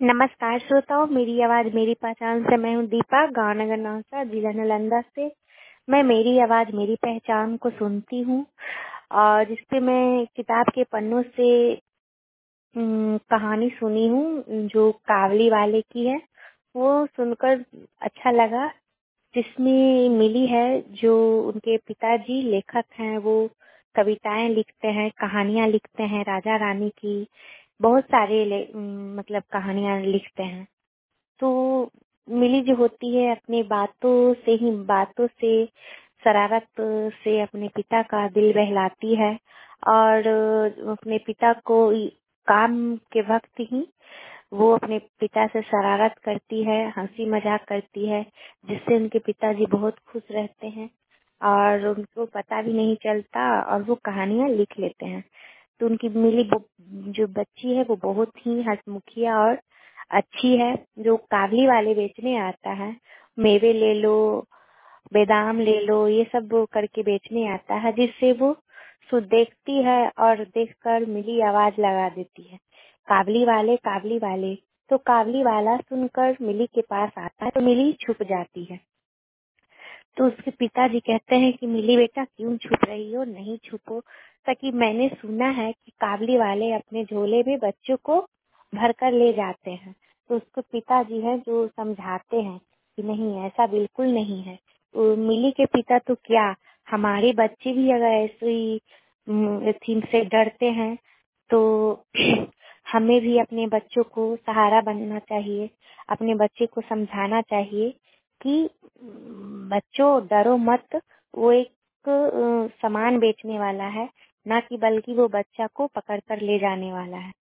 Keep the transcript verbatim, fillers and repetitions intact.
नमस्कार श्रोताओं, मेरी आवाज़ मेरी पहचान से मैं हूँ दीपा, गाँव नगर नौसा, जिला नालंदा से। मैं मेरी आवाज़ मेरी पहचान को सुनती हूँ और जिस पे मैं किताब के पन्नों से उम, कहानी सुनी हूँ जो कावली वाले की है। वो सुनकर अच्छा लगा, जिसमें मिली है जो उनके पिताजी लेखक हैं। वो कविताएं लिखते हैं, कहानियां लिखते हैं राजा रानी की, बहुत सारे ले, उम, मतलब कहानियां लिखते हैं। तो मिली जो होती है अपनी बातों से ही बातों से शरारत से अपने पिता का दिल बहलाती है और अपने पिता को काम के वक्त ही वो अपने पिता से शरारत करती है, हंसी मजाक करती है, जिससे उनके पिताजी बहुत खुश रहते हैं और उनको पता भी नहीं चलता और वो कहानियां लिख लेते हैं। तो उनकी मिली जो बच्ची है वो बहुत ही हंसमुखिया और अच्छी है। जो काबली वाले बेचने आता है, मेवे ले लो, बादाम ले लो, ये सब वो करके बेचने आता है, जिससे वो सो देखती है और देखकर मिली आवाज लगा देती है, काबली वाले काबली वाले। तो काबली वाला सुनकर मिली के पास आता है तो मिली छुप जाती है। तो उसके पिताजी कहते हैं कि मिली बेटा क्यों छुप रही हो, नहीं छुपो, ताकि मैंने सुना है कि काबली वाले अपने झोले में बच्चों को भरकर ले जाते हैं। तो उसके पिताजी हैं जो समझाते हैं कि नहीं, ऐसा बिल्कुल नहीं है। तो मिली के पिता तो क्या, हमारे बच्चे भी अगर ऐसी थीम से डरते हैं तो हमें भी अपने बच्चों को सहारा बनना चाहिए, अपने बच्चे को समझाना चाहिए कि बच्चों डरो मत, वो एक अ, सामान बेचने वाला है, ना कि बल्कि वो बच्चा को पकड़ कर ले जाने वाला है।